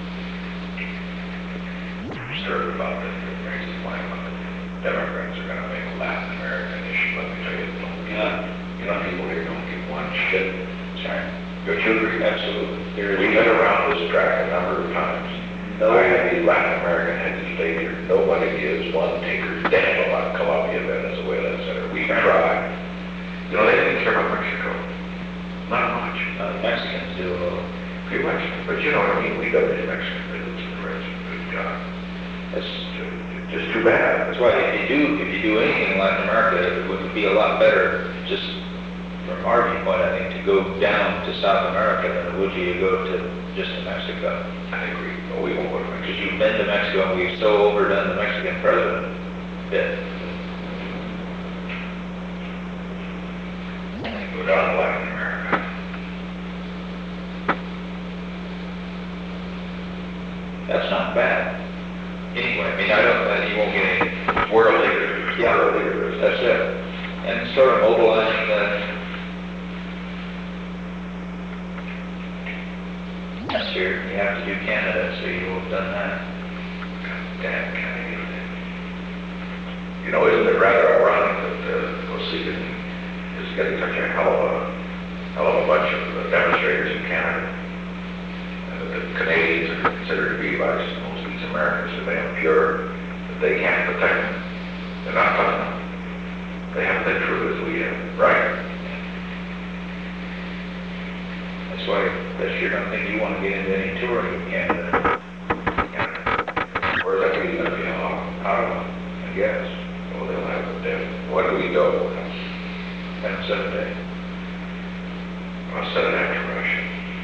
disturbed about this, it brings to mind about the Democrats are going to make a Latin American issue. Let me tell you, don't give, you know, people here don't give one shit. Sorry. Don't you agree? Absolutely. There is We've been around this track a number of times. No. I have these Latin American heads of state here. Nobody gives one tinker's damn about Colombia, Venezuela, et cetera. We try. You know, they didn't care about Mexico. Not much. Uh, Mexicans do a little. Few Mexicans, but you know what I mean? We go to Mexican visits and friends. Good God. That's, It's just too bad. that's why if you do, if you do anything in Latin America, it would be a lot better, just from our viewpoint, I think, to go down to South America than it would be to go to just to Mexico. I agree. But we won't go to Because Mexico. you've been to Mexico and we've so overdone the Mexican president bit. Go down to Latin America. That's not bad. Anyway, I mean, I don't, uh, you won't get any, World leaders. Yeah. World leaders. that's it. And sort of mobilizing the, that's here, you have to do Canada, so you will have done that. Damn Canada. You know, isn't it rather ironic that, uh, Kosygin is getting such a hell of a, hell of a bunch of uh, demonstrators in Canada? Uh, the Canadians are considered to be, by most of these Americans, so damn pure, that they can't protect them. They're not tough enough. They haven't been true as we have, right? That's why, that's sure don't think you want to get into any touring in Canada, Where's that really going to be? Ottawa, Ottawa, I guess. oh, they'll have a damn, when do we go? Ten, seven days. I'll set it after Russia.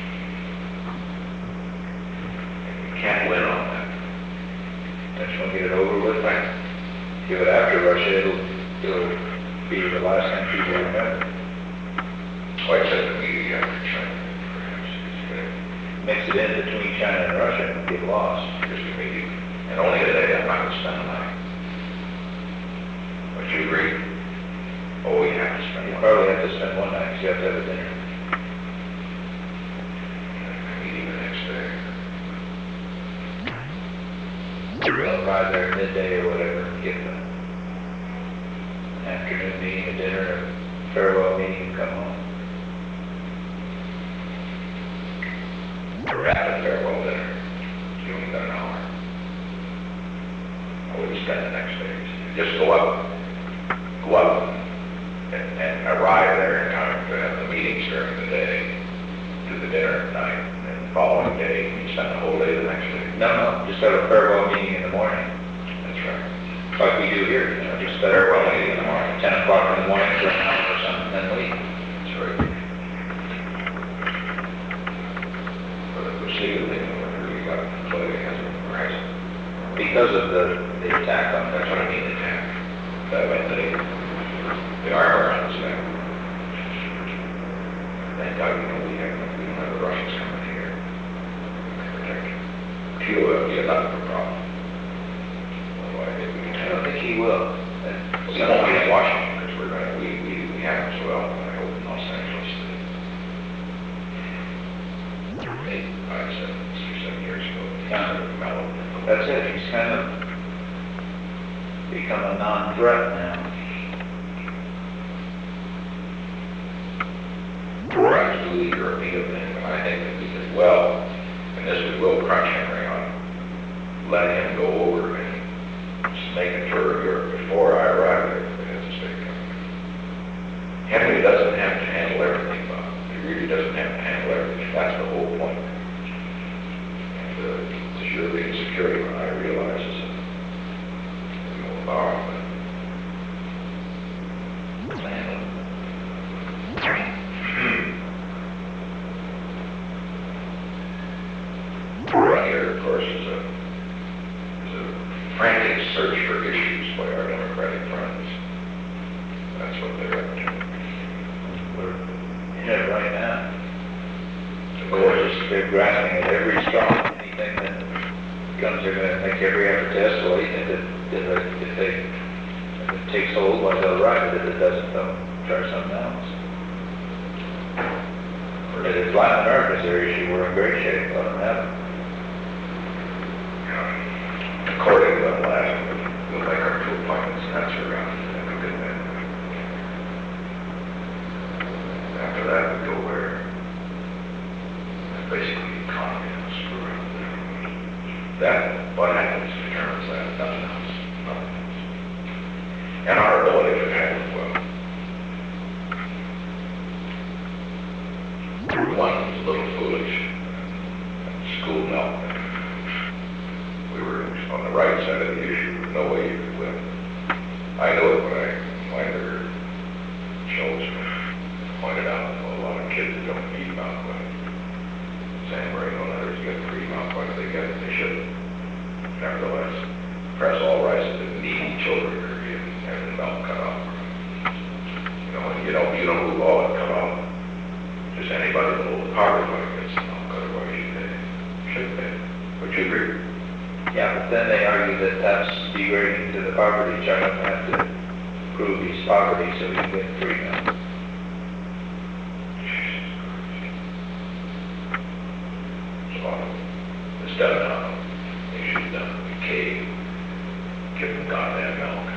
We can't win on that. Don't you want to get it over with? Give it after Russia, it'll, it'll be the last thing people remember. Oh, I said the media after China, perhaps, it's good. Mix it in between China and Russia and get lost. Just the media. And only today, I'm not gonna spend the night. Would you agree? Oh, we have to spend You one probably night. have to spend one night, because you have to have a dinner. Meeting the next day. We'll arrive there midday or whatever, and get the afternoon meeting, a dinner, a farewell meeting, and come home. A rapid farewell dinner. You only got an hour. what we spend the next days. Just go up, go up and, and arrive there in time to have the meetings during the day, do the dinner at night, and the following day, you spend the whole day the next day. No, no, just have a farewell meeting in the morning, That's right. like we do here, you know, just a farewell meeting in the morning, ten o'clock in the morning for an hour or something, then leave. That's right. But the proceeding, we got to play against them, right? Because of the, the attack on That's that. what I mean, the attack. That way they, the armor on us now. Thank God, you know, we have, we don't have the Russians coming here. Protect Cuba will be a lot of a problem. Otherwise, if we I can, don't think he will. we won't be in Washington, because we're gonna, we, we, we have as well, I hope in Los Angeles. Eight, five, seven, six, seven years ago, kind of mellowed. That's it, he's kind of become a non-threat now. Perhaps do the European thing, but I think that we did well, and this was Will Crunch Henry on, let him go over and just make a tour of Europe before I arrived there, as a state government. Henry doesn't have to handle everything, Bob. He really doesn't have to handle everything. That's the whole point. And uh, the European security, when I realize is a, you know, bar, but handle it. Right here, of course, is a, is a frantic search for issues by our Democratic friends. That's what they're up to. We're in it right now. They're just, they're grasping at every straw, anything that comes, they're gonna make every effort to escalate, and if, if, it- if they, if it takes hold, well, they'll ride it, if it doesn't, they'll try something else. But if Latin America's their issue, we're in great shape, let them have it. According to them last, we'll make our two appointments, and that's around, and we could then. After that, we go where, it's basically the economy and screw around there. That, what happens determines that, nothing else, nothing else. And our ability to handle it well. One was a little foolish, school milk. We were on the right side of the issue, with no way you could win. I know it when I, Weinberger shows pointed out, a lot of kids that don't feed milk, but San Marino and others get free milk, why do they get it? They shouldn't. Nevertheless, press all rice that needy children are getting, having milk cut off. You know, and you don't, you don't move all it cut off. Just anybody with a little poverty money gets the milk, otherwise you pay, should pay. Would you agree? Yeah, but then they argue that that's degrading to the poverty, which I don't have to prove he's poverty, so he can get free now. So, instead of, um, they should have done a cave, give them goddamn milk.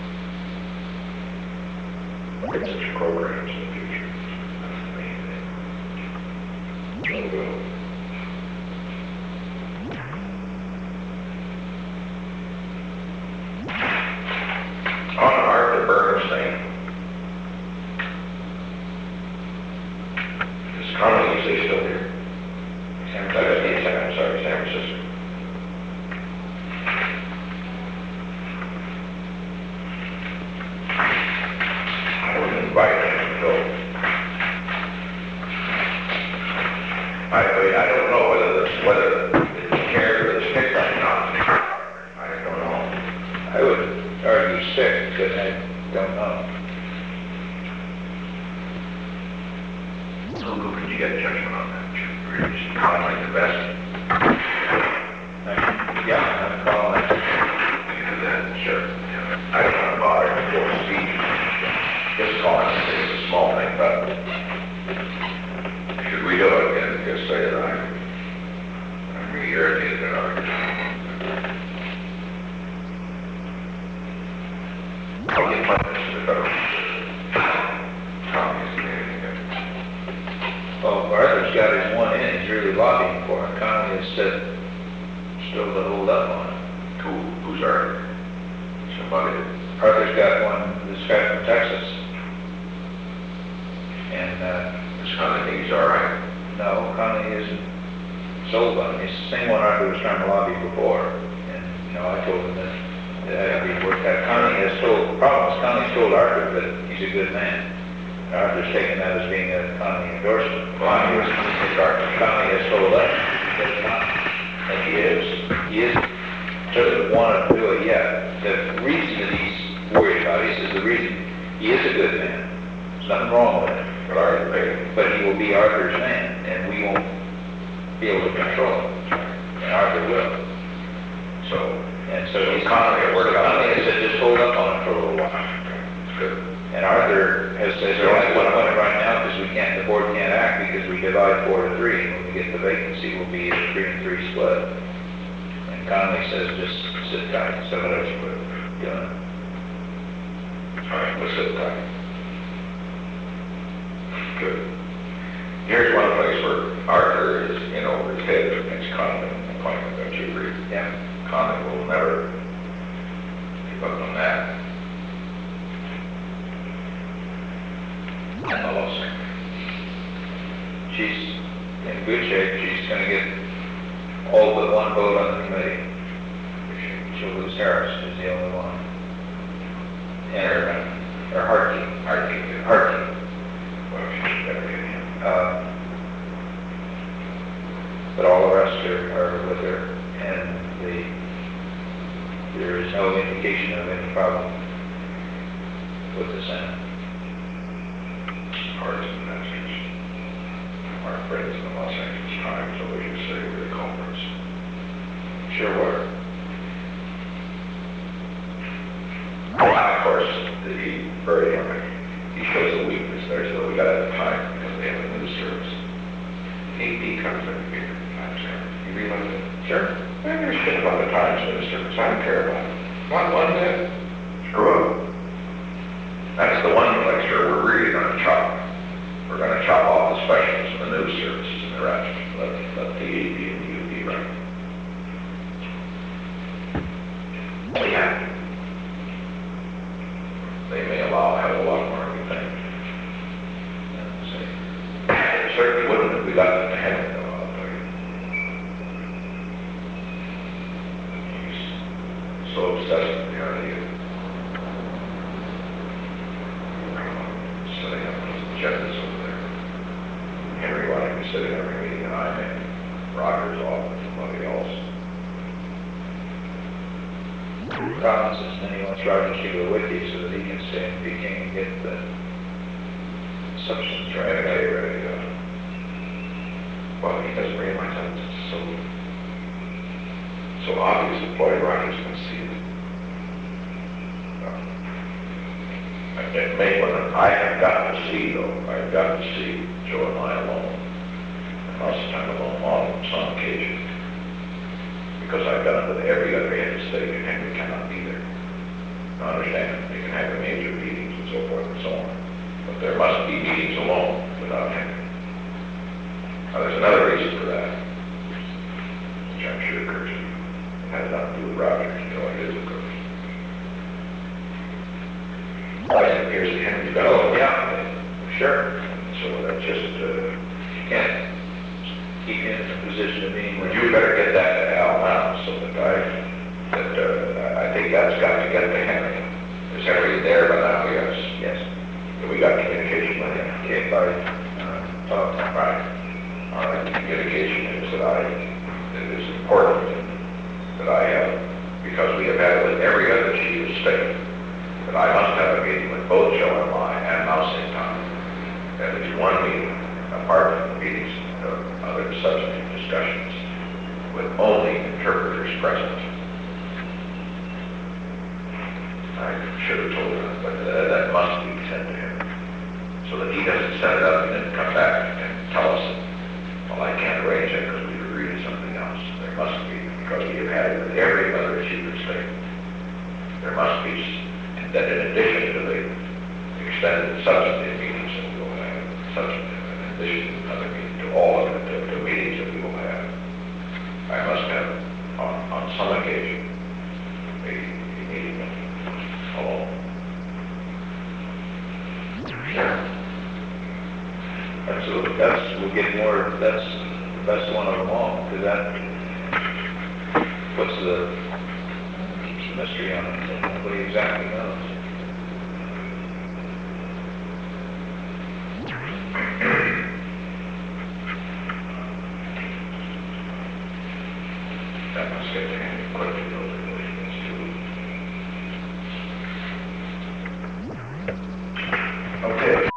Get such programs in the future. That's the main thing. So, we'll on Arthur Burns thing, is Connolly, is they still here? San Francisco. I'm sorry, San Francisco. I would invite him to go. I, I mean, I don't know whether the, whether the chair or the stick or not. I don't know. I would argue sick, but I don't know. So who could you get judgment on that? Really, just find like the best. Yeah, I'm calling it. You do that, sure. Yeah. I don't want to bother before a speech. Just call it, it's a small thing, but should we do it again, just say that I'm, I'm really irritated at our. I'll get my message to the federal. Tommy's the name. Well, Arthur's got his one in, he's really lobbying for it. Connolly has said, still to hold up on it. Who, who's our, budget? Arthur's got one, this guy from Texas. And, uh, It's kind of, he's all right. no, Conley isn't sold on it. It's the same one Arthur was trying to lobby before. And, you know, I told him that, that had to be worked out. Conley has told, the problem is Conley's told Arthur that he's a good man. And Arthur's taken that as being a Conley endorsement. Conley was, Conley has told us that it's not, and he is. He is, doesn't want to do it yet. The reason that he's worried about it, he says the reason, he is a good man. There's nothing wrong with him. but Arthur paid him. But he will be Arthur's man, and we won't be able to control him. And Arthur will. So, And so he's, Conley will work so on Conley it. has said, just hold up on it for a little while. It's good. And Arthur has said, well, I want to win it right now because we can't, the board can't act because we divide four to three. And when we get the vacancy, we'll be a three and three split. And Conley says, just sit tight, so So that's that's what, good. you know. All right, let's sit tight. Good. Here's one place where Arthur is in over his head against Conley appointment, don't you agree? Yeah. Conley will never give up on that. And the lawsuit. She's in good shape. She's gonna get all but one vote on the committee. She'll lose Harris, is the only one. And, or Harkey, Hardy, Harkey. well, she's better get him. Uh, But all the rest are, are with her, and the, there is no indication of any problem with the Senate. Hearts and Masters. Our friends in the Los Angeles Times always used to say we're the culprits. Sure were. Well, of course, he very, he shows a weakness there, so we got out of time because they have a news service. A P comes in here, Times Herald. You realize it? Sure. I give a shit about the Times news service. I don't care about it. Not one bit. Screw up. That's the one place where we're really gonna chop. We're gonna chop off the specialists and the news services and the rest. Let, let the A P and the U P run. Yeah. They may allow a hell of a lot more than we think. They certainly wouldn't if we got them to Henry, though, I'll tell you. He's so obsessed with the idea of setting up those agendas over there. Henry wanting to sit in every meeting, and I'm in. Rogers off and somebody else. Collins says, then he wants Roger to go with you so that he can stay in Peking and get the substance Trying to right. get ready to go. Well, he doesn't realize that it's so, so obvious that Floyd Rogers can see it. Uh, It may, when I have got to see, though, I've got to see Joe and I alone. And most of the time alone on some occasion. Because I've done it with every other head of state, and Henry cannot be there. I understand, they can have the major meetings and so forth and so on. But there must be meetings alone without Henry. Now, there's another reason for that, which I'm sure occurs to you. It has nothing to do with Rogers, you know, it is, of course. Well, it appears that Henry's got all the yeah, Sure. so that's just, uh, You can't keep him in a position of being. well, you better get that to Al now, so that I, that, uh, I think that's got to get to Henry. Is Henry there by now? Yes. Yes. We got communication with him. Okay, by, uh, talk. Right. All right, the communication is that I, it is important that I have, because we have had it with every other chief of state, that I must have a meeting with both Joe and I and Mao Zedong. At least one meeting, apart from the meetings of other substantive discussions, with only interpreters present. I should have told him, but uh, that must be sent to him, so that he doesn't set it up and then come back and tell us, well, I can't arrange it because we've agreed to something else. There must be, because we have had it with every other chief of state. There must be, and that in addition to the extended substantive meetings that we will have, substantive, in addition to other meetings, to all of the, the, the meetings that we will have, I must have, on, on some occasion, a, a meeting with Sure. Absolutely, that's, we'll get more, that's the best one of them all, because that puts the, keeps the mystery on it, so nobody exactly knows. That must get handy quickly, those relations too. Okay.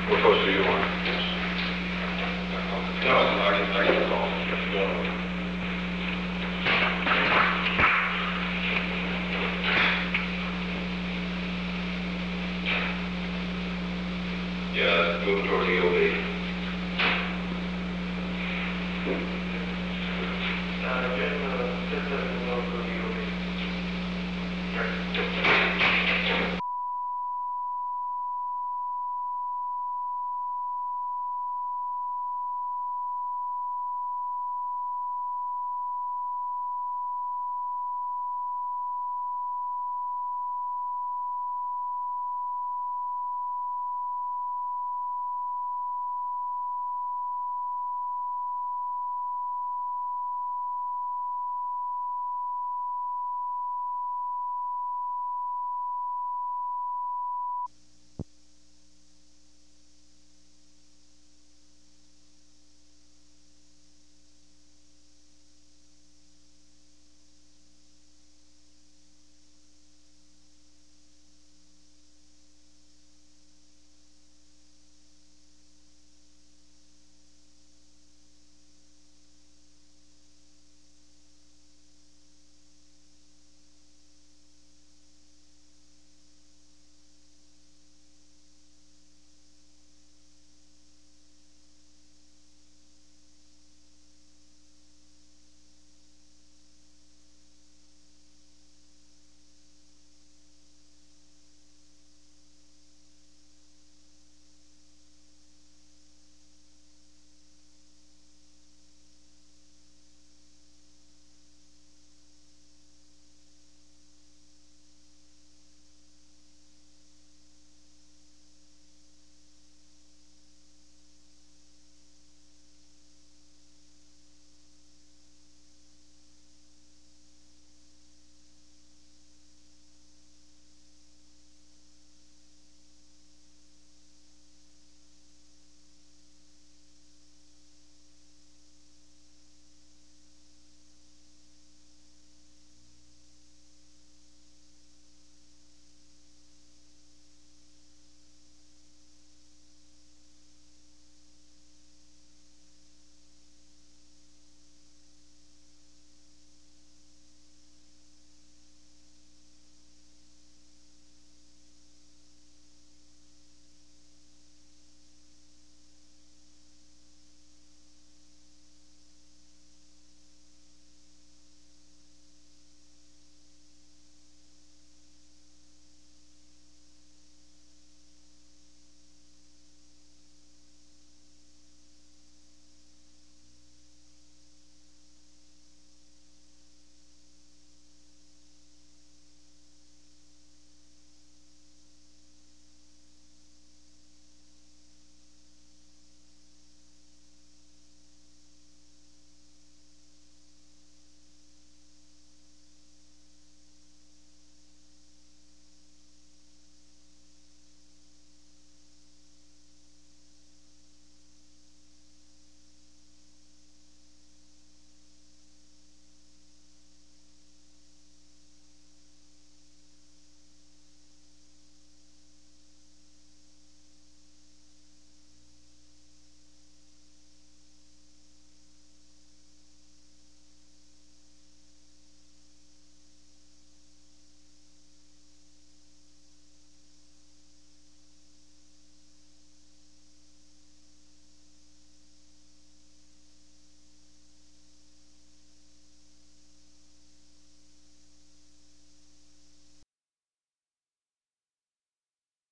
We're supposed to do one. No, I can, I can call. Yeah, move toward the O B. Uh, Jim, uh, just, uh, no, go to you.